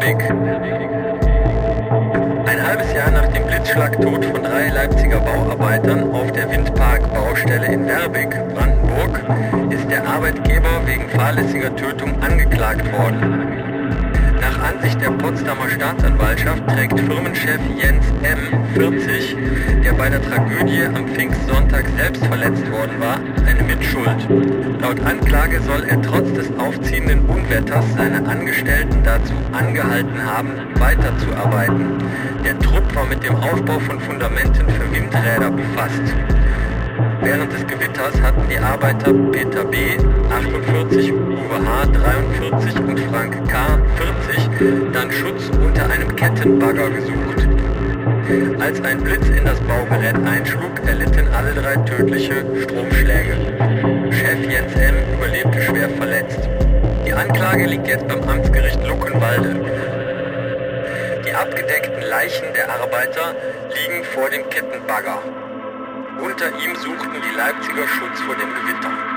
Werbig. Ein halbes Jahr nach dem Blitzschlagtod von 3 Leipziger Bauarbeitern auf der Windpark-Baustelle in Werbig, Brandenburg, ist der Arbeitgeber wegen fahrlässiger Tötung angeklagt worden. Nach Ansicht der Potsdamer Staatsanwaltschaft trägt Firmenchef Jens M. 40, der bei der Tragödie am Pfingstsonntag selbst verletzt worden war, eine Mitschuld. Laut Anklage soll er trotz des aufziehenden Unwetters seine Angestellten dazu angehalten haben, weiterzuarbeiten. Der Trupp war mit dem Aufbau von Fundamenten für Windräder befasst. Während des Gewitters hatten die Arbeiter Peter B. 48, Uwe H. 43 und Frank K. 40 dann Schutz unter einem Kettenbagger gesucht. Als ein Blitz in das Baugerät einschlug, erlitten alle 3 tödliche Stromschläge. Chef Jens M. überlebte schwer verletzt. Die Anklage liegt jetzt beim Amtsgericht Luckenwalde. Die abgedeckten Leichen der Arbeiter liegen vor dem Kettenbagger. Unter ihm suchten die Leipziger Schutz vor dem Gewitter.